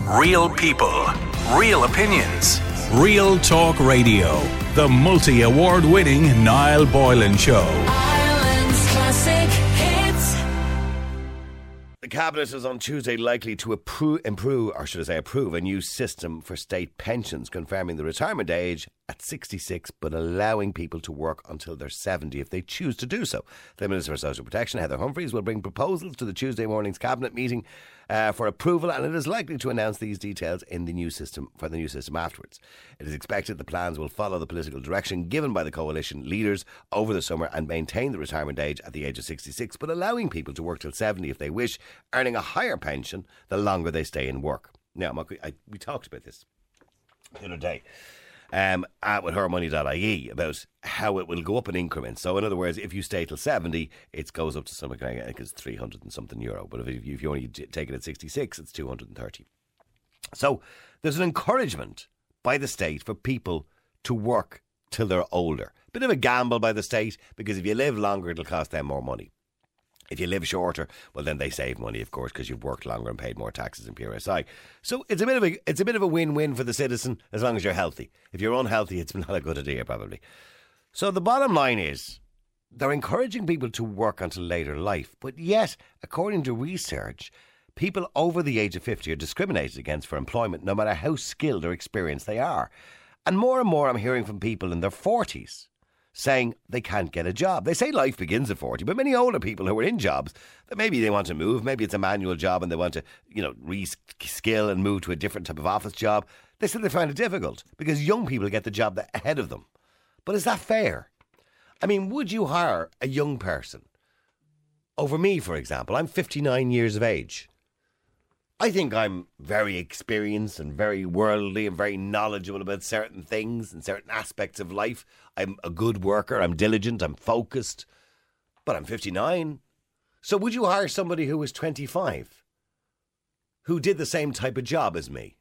Real people, real opinions. Real Talk Radio. The multi-award-winning Niall Boylan Show. Ireland's classic hits. The Cabinet is on Tuesday likely to approve a new system for state pensions, confirming the retirement age at 66 but allowing people to work until they're 70 if they choose to do so. The Minister for Social Protection, Heather Humphreys, will bring proposals to the Tuesday morning's Cabinet meeting for approval, and it is likely to announce these details in the new system afterwards. It is expected the plans will follow the political direction given by the coalition leaders over the summer and maintain the retirement age at the age of 66, but allowing people to work till 70 if they wish, earning a higher pension the longer they stay in work. Now, we talked about this the other day with hermoney.ie about how it will go up in increments. So in other words, if you stay till 70, it goes up to something like, I think it's 300 and something euro. But if you only take it at 66, it's 230. So there's an encouragement by the state for people to work till they're older. Bit of a gamble by the state, because if you live longer, it'll cost them more money. If you live shorter, well, then they save money, of course, because you've worked longer and paid more taxes in PRSI. So it's a bit of a win-win for the citizen as long as you're healthy. If you're unhealthy, it's not a good idea, probably. So the bottom line is, they're encouraging people to work until later life. But yet, according to research, people over the age of 50 are discriminated against for employment, no matter how skilled or experienced they are. And more I'm hearing from people in their 40s saying they can't get a job. They say life begins at 40, but many older people who are in jobs that maybe they want to move, maybe it's a manual job and they want to, re-skill and move to a different type of office job, they say they find it difficult because young people get the job ahead of them. But is that fair? I mean, would you hire a young person over me, for example? I'm 59 years of age. I think I'm very experienced and very worldly and very knowledgeable about certain things and certain aspects of life. I'm a good worker, I'm diligent, I'm focused, but I'm 59. So would you hire somebody who was 25, who did the same type of job as me?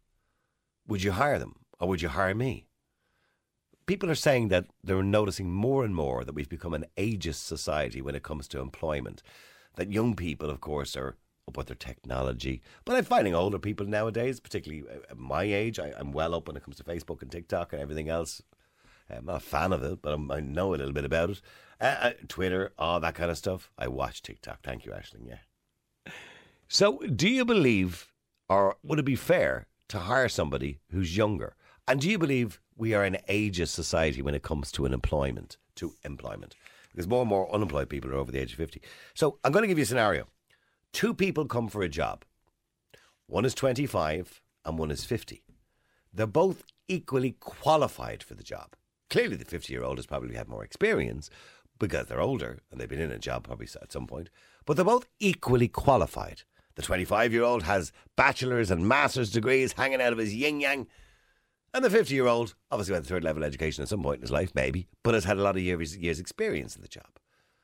Would you hire them, or would you hire me? People are saying that they're noticing more and more that we've become an ageist society when it comes to employment. That young people, of course, are up with their technology. But I'm finding older people nowadays, particularly at my age, I'm well up when it comes to Facebook and TikTok and everything else. I'm not a fan of it, but I know a little bit about it. Twitter, all that kind of stuff. I watch TikTok. Thank you, Aisling. Yeah. So do you believe, or would it be fair to hire somebody who's younger? And do you believe we are an ageist society when it comes to employment? Because more and more unemployed people are over the age of 50. So I'm going to give you a scenario. Two people come for a job. One is 25 and one is 50. They're both equally qualified for the job. Clearly the 50-year-old has probably had more experience because they're older and they've been in a job probably at some point. But they're both equally qualified. The 25-year-old has bachelor's and master's degrees hanging out of his yin-yang. And the 50-year-old obviously had third level education at some point in his life, maybe, but has had a lot of years experience in the job.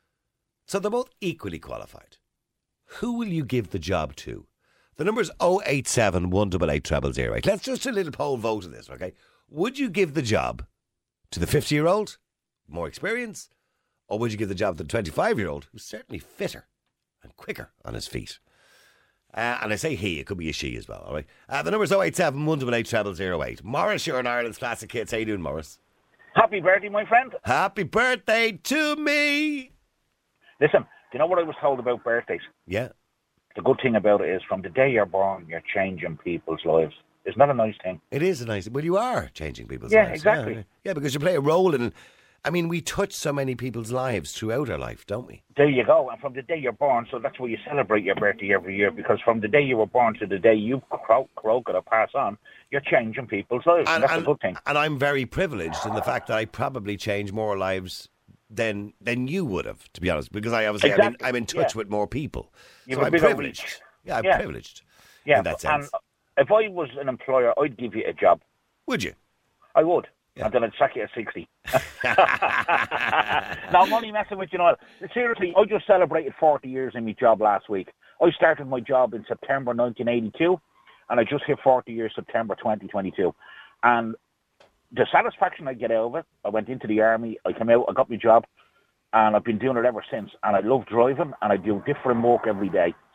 So they're both equally qualified. Who will you give the job to? The number is 087 188 0008. Let's just do a little poll vote of this, okay? Would you give the job to the 50-year-old, more experience, or would you give the job to the 25-year-old, who's certainly fitter and quicker on his feet? And I say he, it could be a she as well, all right? The number is 087 188 0008. Morris, you're in Ireland's Classic Hits. How you doing, Morris? Happy birthday, my friend. Happy birthday to me. Listen, do you know what I was told about birthdays? Yeah. The good thing about it is from the day you're born, you're changing people's lives. Isn't that a nice thing? It is a nice thing. Well, you are changing people's lives. Yeah, exactly. Yeah, because you play a role in... I mean, we touch so many people's lives throughout our life, don't we? There you go. And from the day you're born, so that's why you celebrate your birthday every year, because from the day you were born to the day you croak it or pass on, you're changing people's lives. And that's a good thing. And I'm very privileged in the fact that I probably change more lives than you would have, to be honest, because I obviously I'm in touch with more people. So I'm privileged. Reach. Yeah, I'm privileged in that sense. And if I was an employer, I'd give you a job. Would you? I would. Yeah. And then I'd sack you at 60. Now, I'm only messing with you, Noel. Seriously, I just celebrated 40 years in my job last week. I started my job in September 1982, and I just hit 40 years September 2022. And the satisfaction I get out of it, I went into the army, I came out, I got my job, and I've been doing it ever since. And I love driving, and I do different work every day.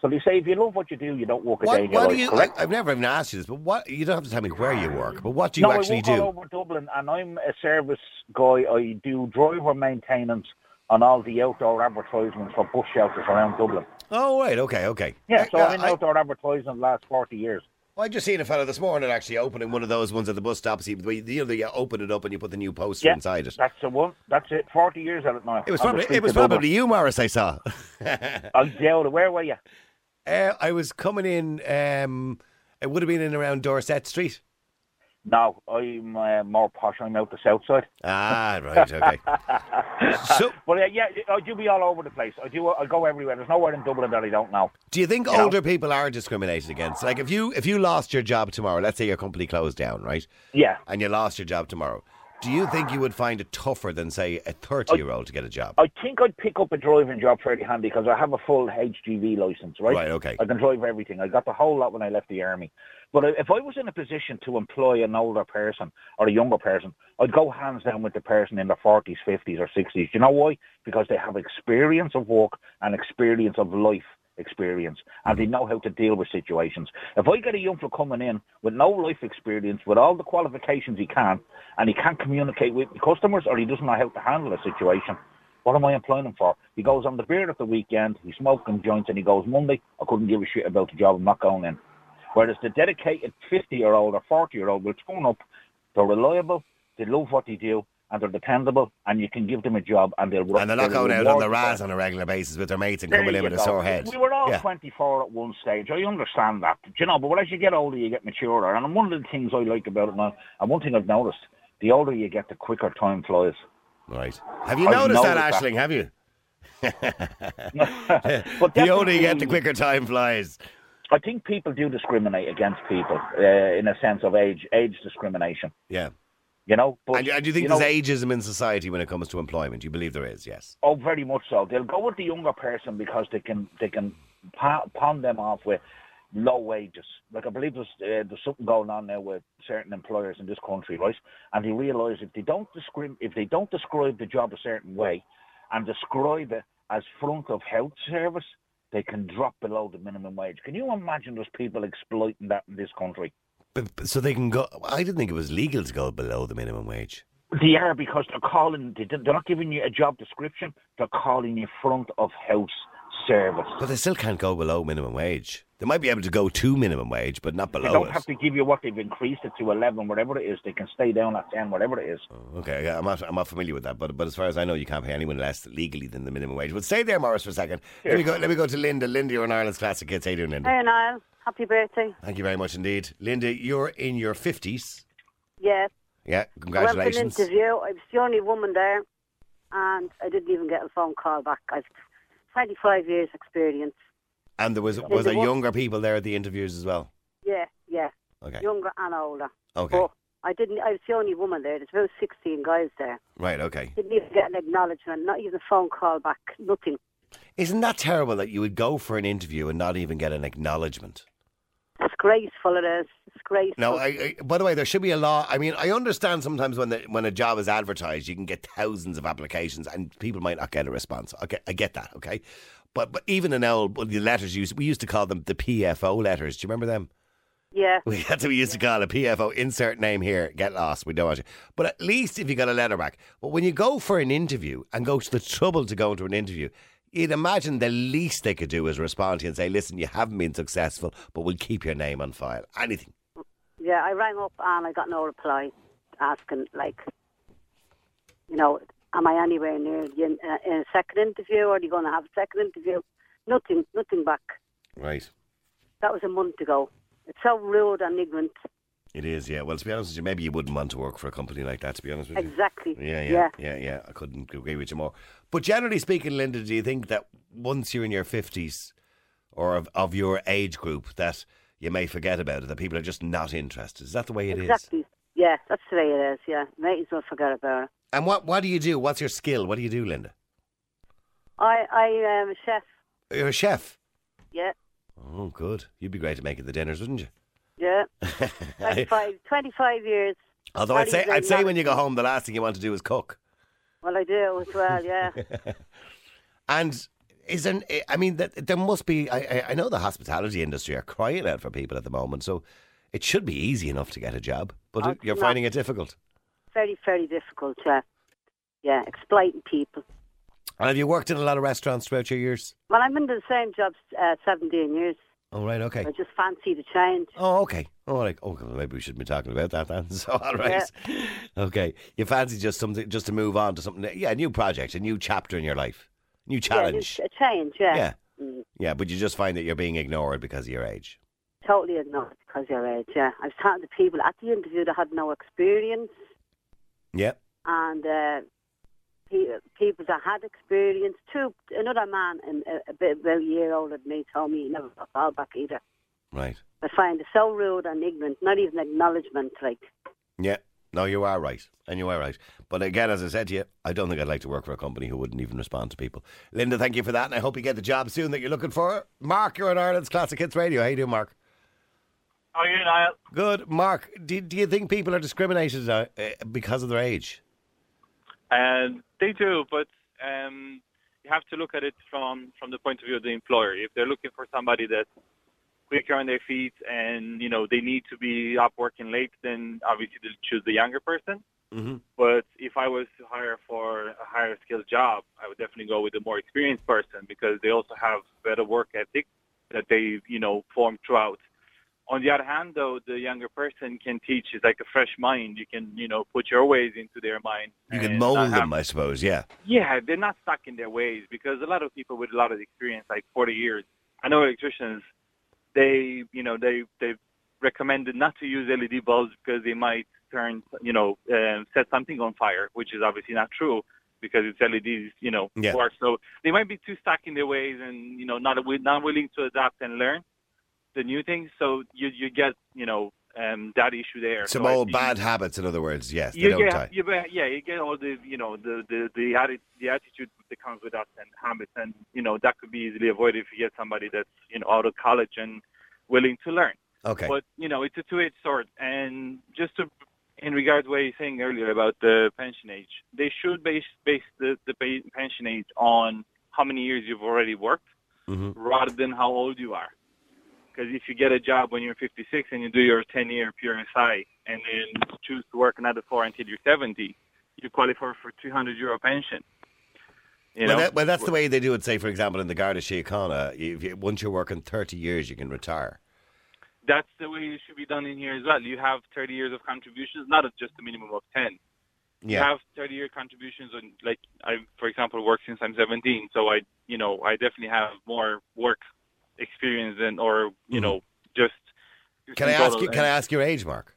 So they say if you love what you do, you don't work a day in your What do life, you? correct? I've never even asked you this, but what? You don't have to tell me where you work, but what do you No, actually I work do? all over Dublin, and I'm a service guy. I do driver maintenance on all the outdoor advertisements for bus shelters around Dublin. Oh, right, okay. Yeah, so I'm in I, outdoor advertising the last 40 years. I just seen a fella this morning actually opening one of those ones at the bus stops. You open it up and you put the new poster Yeah, inside it. that's the one. That's it. 40 years at it now. It was On the probably streets it was of Dublin. probably you, Morris. I saw. I doubt it. Where were you? I was coming in. It would have been in around Dorset Street. No, I'm more posh. I'm out the south side. Ah, right, okay. So, But yeah, I do be all over the place. I go everywhere. There's nowhere in Dublin that I don't know. do you think You know? older people are discriminated against? Like, if you lost your job tomorrow, let's say your company closed down, right? Yeah. And you lost your job tomorrow. Do you think you would find it tougher than, say, a 30-year-old to get a job? I think I'd pick up a driving job fairly handy because I have a full HGV licence, right? Right, okay. I can drive everything. I got the whole lot when I left the army. But if I was in a position to employ an older person or a younger person, I'd go hands down with the person in their 40s, 50s or 60s. Do you know why? Because they have experience of work and experience of life experience, and they know how to deal with situations. If I get a young fella coming in with no life experience, with all the qualifications he can, and he can't communicate with the customers or he doesn't know how to handle a situation, what am I employing him for? He goes on the beer at the weekend, he's smoking joints, and he goes, Monday, I couldn't give a shit about the job, I'm not going in. Whereas the dedicated 50-year-old or 40-year-old will turn up, they're reliable, they love what they do, and they're dependable, and you can give them a job, and they'll work. And they're not going out on the raz on a regular basis with their mates and coming in with a sore head. We were all Yeah. 24 at one stage. I understand that. Do you know, but as you get older, you get maturer. And one of the things I like about it now, and one thing I've noticed, the older you get, the quicker time flies. Right. Have you I've noticed that, noticed that. Aisling? Have you? But The older you get, the definitely, quicker time flies. I think people do discriminate against people in a sense of age discrimination. Yeah. You know, but And do you think know, there's ageism in society when it comes to employment? Do you believe there is? Yes. Oh, very much so. They'll go with the younger person because they can pawn them off with low wages. Like I believe there's something going on now with certain employers in this country, right? And they realise if they don't describe the job a certain way and describe it as front of health service, they can drop below the minimum wage. Can you imagine those people exploiting that in this country? So they can go. I didn't think it was legal to go below the minimum wage. They are, because they're not giving you a job description, they're calling you front of house service. But they still can't go below minimum wage. They might be able to go to minimum wage, but not They below don't it. have to give you what they've increased it to 11, whatever it is. They can stay down at 10, whatever it is. Okay, yeah, I'm not familiar with that, but as far as I know, you can't pay anyone less legally than the minimum wage. But stay there, Morris, for a second. Let me go to Linda. Linda, you're an Ireland's Classic Hits. How you doing, Linda? Hey, Niall. Happy birthday. Thank you very much indeed, Linda. You're in your 50s. Yes. Yeah, I went congratulations. for an interview. I was the only woman there, and I didn't even get a phone call back. I've 25 years experience. And was there younger people there at the interviews as well? Yeah. Okay. Younger and older. Okay. But I was the only woman there. There's about 16 guys there. Right. Okay. Didn't even get an acknowledgement, not even a phone call back, nothing. Isn't that terrible that you would go for an interview and not even get an acknowledgement? Disgraceful it is. Disgraceful. No, by the way, there should be a law. I mean, I understand sometimes when a job is advertised, you can get thousands of applications and people might not get a response. Okay, I get that, okay? But even in the letters, we used to call them the PFO letters. Do you remember them? Yeah. We used to call it PFO, insert name here, get lost, we don't want you. But at least if you got a letter back. But when you go for an interview and go to the trouble to go into an interview, you'd imagine the least they could do is respond to you and say, listen, you haven't been successful, but we'll keep your name on file. Anything. Yeah, I rang up and I got no reply asking, am I anywhere near in a second interview, or are you going to have a second interview? Nothing back. Right. That was a month ago. It's so rude and ignorant. It is, yeah. Well, to be honest with you, maybe you wouldn't want to work for a company like that, to be honest with you. Exactly. Yeah. I couldn't agree with you more. But generally speaking, Linda, do you think that once you're in your 50s or of your age group that you may forget about it, that people are just not interested? Is that the way it is? Exactly. Yeah, that's the way it is, yeah. Might as well forget about it. And what do you do? What's your skill? What do you do, Linda? I am a chef. You're a chef? Yeah. Oh, good. You'd be great at making the dinners, wouldn't you? Yeah. 25 years. Although I'd say when you go home, the last thing you want to do is cook. Well, I do as well, yeah. And Is there? I mean, there must be. I know the hospitality industry are crying out for people at the moment, so it should be easy enough to get a job. But you're finding it difficult. Very, very difficult. Yeah, exploiting people. And have you worked in a lot of restaurants throughout your years? Well, I'm in the same job 17 years. Oh, right, okay. I just fancy the change. Oh, okay. Oh, like, well, maybe we shouldn't be talking about that then. So, all right. Yeah. Okay. You fancy just something, just to move on to something, a new project, a new chapter in your life, new challenge. Yeah, a change, yeah. Yeah. Yeah, but you just find that you're being ignored because of your age. Totally ignored because of your age, yeah. I was talking to people at the interview that had no experience. Yeah. And people that had experience too. Another man, about a year older than me, told me he never got called back either. Right. I find it so rude and ignorant, not even acknowledgement, like. Yeah. No, you are right. And you are right. But again, as I said to you, I don't think I'd like to work for a company who wouldn't even respond to people. Linda, thank you for that, and I hope you get the job soon that you're looking for. Mark, you're on Ireland's Classic Hits Radio. How you doing, Mark? How are you, Niall? Good. Mark, do you think people are discriminated because of their age? They do, but you have to look at it from the point of view of the employer. If they're looking for somebody that's quicker on their feet and, they need to be up working late, then obviously they'll choose the younger person. Mm-hmm. But if I was to hire for a higher skilled job, I would definitely go with a more experienced person because they also have better work ethic that they, form throughout. On the other hand, though, the younger person can teach. It's like a fresh mind. You can, put your ways into their mind. You can mold them, I suppose, yeah. Yeah, they're not stuck in their ways because a lot of people with a lot of experience, like 40 years, I know electricians, they recommended not to use LED bulbs because they might set something on fire, which is obviously not true because it's LEDs, work. So they might be too stuck in their ways and, not willing to adapt and learn the new things, so you get that issue there. Some old bad habits, in other words. Yes, you get all the the attitude that comes with that and habits, and that could be easily avoided if you get somebody that's out of college and willing to learn. Okay, but it's a two-edged sword, and just in regard to what you're saying earlier about the pension age, they should base the pension age on how many years you've already worked, rather than how old you are. Because if you get a job when you're 56 and you do your 10-year PRSI and then choose to work another 4 until you're 70, you qualify for €300 pension. Well, that's the way they do it, say, for example, in the Garda Síochána. Once you're working 30 years, you can retire. That's the way it should be done in here as well. You have 30 years of contributions, not just a minimum of 10. Yeah. You have 30-year contributions, and I, for example, work since I'm 17, so I definitely have more work experience than, just. Can I ask your age, Mark?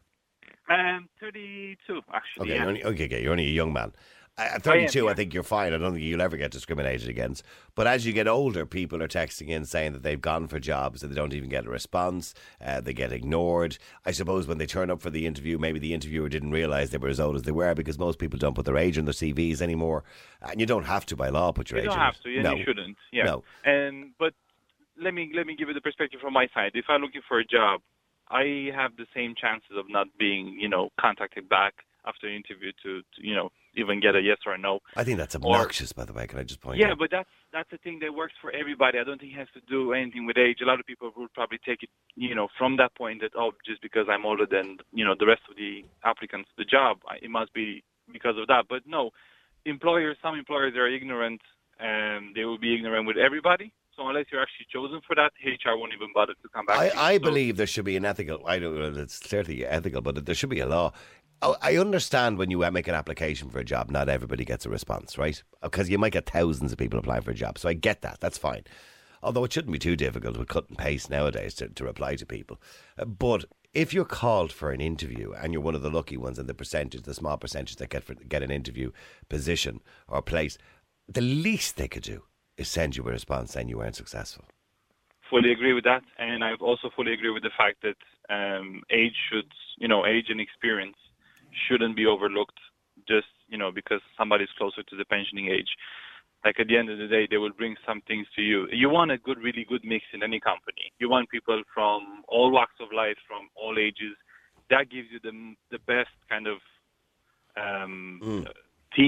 32, actually. Okay, yeah. You're only a young man. At 32, I think you're fine. I don't think you'll ever get discriminated against. But as you get older, people are texting in saying that they've gone for jobs and they don't even get a response. They get ignored. I suppose when they turn up for the interview, maybe the interviewer didn't realise they were as old as they were because most people don't put their age on their CVs anymore. And you don't have to, by law, put your age in. You don't have to. Yeah, you shouldn't. Yeah. No. But let me give you the perspective from my side. If I'm looking for a job, I have the same chances of not being, contacted back after an interview to even get a yes or a no. I think that's obnoxious, by the way. Can I just point out? Yeah, but that's a thing that works for everybody. I don't think it has to do anything with age. A lot of people will probably take it, from that point that, just because I'm older than, the rest of the applicants to the job, it must be because of that. But no, some employers are ignorant, and they will be ignorant with everybody. So unless you're actually chosen for that, HR won't even bother to come back. I believe there should be an ethical. I don't know. It's clearly ethical, but there should be a law. I understand when you make an application for a job, not everybody gets a response, right? Because you might get thousands of people applying for a job. So I get that. That's fine. Although it shouldn't be too difficult with cut and paste nowadays to reply to people. But if you're called for an interview and you're one of the lucky ones and the small percentage that get an interview position or place, the least they could do is send you a response saying you weren't successful. Fully agree with that, and I also fully agree with the fact that age and experience shouldn't be overlooked just, because somebody's closer to the pensioning age. Like at the end of the day, they will bring some things to you. You want a really good mix in any company. You want people from all walks of life, from all ages. That gives you the best kind of team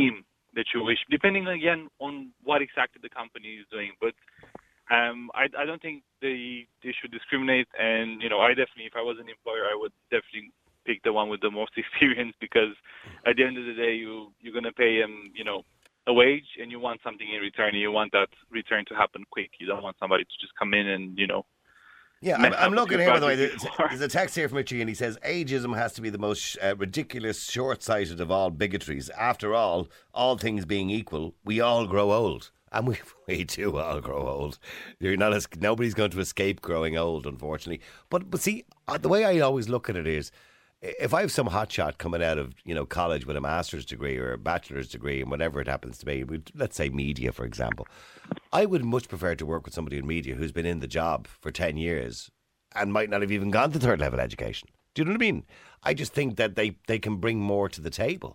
that you wish, depending again on what exactly the company is doing. But I don't think they should discriminate. And I definitely, if I was an employer, I would definitely pick the one with the most experience, because at the end of the day, you're going to pay them, a wage, and you want something in return, and you want that return to happen quick. You don't want somebody to just come in and, Yeah, I'm looking here, by the way. There's a text here from Richie, and he says, ageism has to be the most ridiculous, short-sighted of all bigotries. After all things being equal, we all grow old. And we do all grow old. Nobody's going to escape growing old, unfortunately. But see, the way I always look at it is, if I have some hotshot coming out of college with a master's degree or a bachelor's degree and whatever it happens to be, let's say media, for example, I would much prefer to work with somebody in media who's been in the job for 10 years and might not have even gone to third level education. Do you know what I mean? I just think that they can bring more to the table.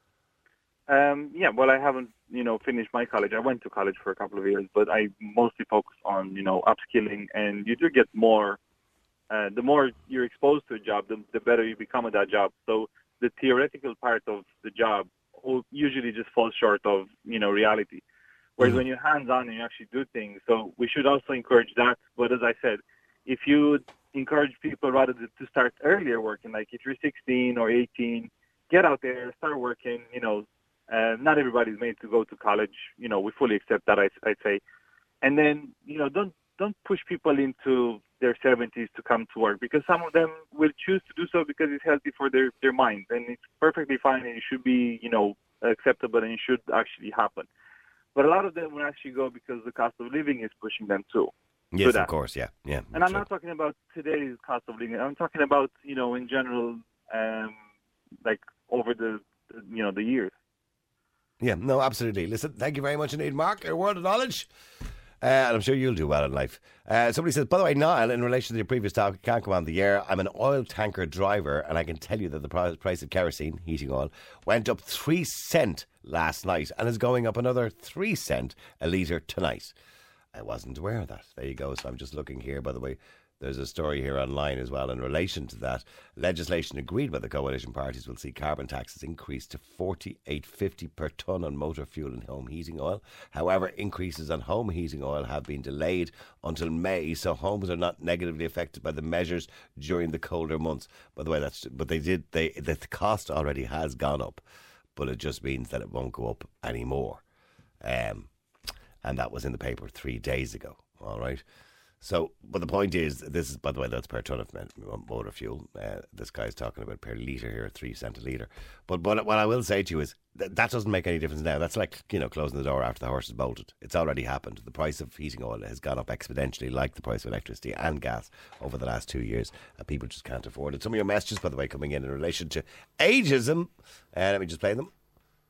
Yeah, well, I haven't, finished my college. I went to college for a couple of years, but I mostly focus on, upskilling, and you do get more. The more you're exposed to a job, the better you become at that job. So the theoretical part of the job usually just falls short of, reality. Whereas when you're hands-on and you actually do things, so we should also encourage that. But as I said, if you encourage people rather to start earlier working, like if you're 16 or 18, get out there, start working, not everybody's made to go to college. We fully accept that, I'd say. And then, don't push people into their 70s to come to work, because some of them will choose to do so because it's healthy for their minds, and it's perfectly fine, and it should be, acceptable, and it should actually happen. But a lot of them will actually go because the cost of living is pushing them too. Yes, of course, yeah. And I'm not talking about today's cost of living. I'm talking about, in general, like over the years. Yeah, no, absolutely. Listen, thank you very much indeed, Mark. Your word of knowledge. And I'm sure you'll do well in life. Somebody says, by the way, Niall, in relation to your previous talk, you can't come on the air. I'm an oil tanker driver, and I can tell you that the price of kerosene, heating oil, went up 3 cents last night and is going up another 3 cents a litre tonight. I wasn't aware of that. There you go. So I'm just looking here, by the way. There's a story here online as well in relation to that. Legislation agreed by the coalition parties will see carbon taxes increase to $48.50 per tonne on motor fuel and home heating oil. However, increases on home heating oil have been delayed until May, so homes are not negatively affected by the measures during the colder months. By the way, the cost already has gone up, but it just means that it won't go up anymore. And that was in the paper 3 days ago. All right. So, but the point is, this is, by the way, that's per tonne of motor fuel. This guy's talking about per litre here, 3 cents a litre. But what I will say to you is that doesn't make any difference now. That's like, closing the door after the horse is bolted. It's already happened. The price of heating oil has gone up exponentially, like the price of electricity and gas over the last 2 years. And people just can't afford it. Some of your messages, by the way, coming in relation to ageism. Let me just play them.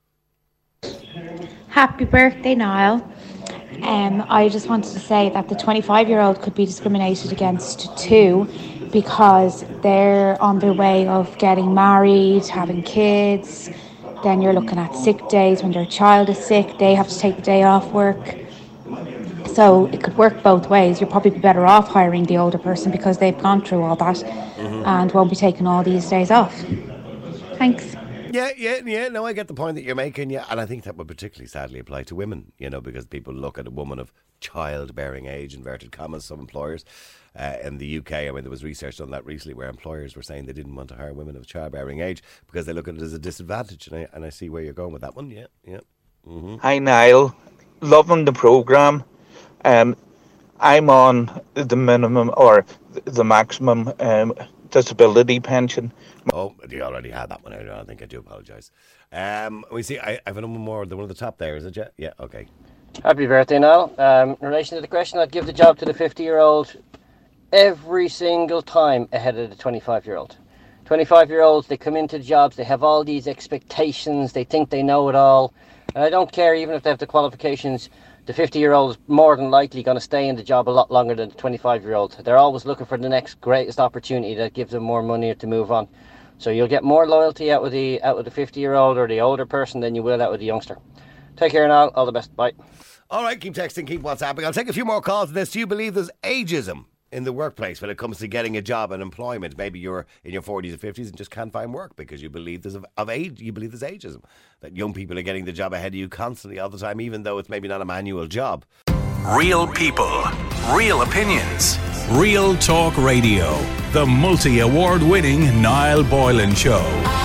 Happy birthday, Niall. I just wanted to say that the 25-year-old could be discriminated against too, because they're on their way of getting married, having kids. Then you're looking at sick days when their child is sick. They have to take the day off work. So it could work both ways. You'll probably be better off hiring the older person because they've gone through all that and won't be taking all these days off. Thanks. Yeah. No, I get the point that you're making, yeah. And I think that would particularly sadly apply to women, because people look at a woman of childbearing age, inverted commas, some employers. In the UK, there was research on that recently where employers were saying they didn't want to hire women of childbearing age because they look at it as a disadvantage. And I see where you're going with that one, yeah. Mm-hmm. Hi, Niall. Loving the programme. I'm on the minimum or the maximum disability pension. Oh, you already had that one earlier. I think I do apologise. We see. I have another more. The one at the top there, is it? Yeah. Okay. Happy birthday, Niall. In relation to the question, I'd give the job to the 50-year-old every single time ahead of the 25-year-old. 25-year-olds, they come into jobs, they have all these expectations, they think they know it all. And I don't care even if they have the qualifications. The 50-year-old is more than likely going to stay in the job a lot longer than the 25-year-old. They're always looking for the next greatest opportunity that gives them more money to move on. So you'll get more loyalty out with the 50-year-old or the older person than you will out with the youngster. Take care now. All the best. Bye. All right, keep texting, keep WhatsApping. I'll take a few more calls to this. Do you believe there's ageism in the workplace when it comes to getting a job and employment. Maybe you're in your 40s or 50s and just can't find work because you believe there's ageism, that young people are getting the job ahead of you constantly all the time, even though it's maybe not a manual job. Real people, real opinions. Real Talk Radio. The multi-award winning Niall Boylan Show.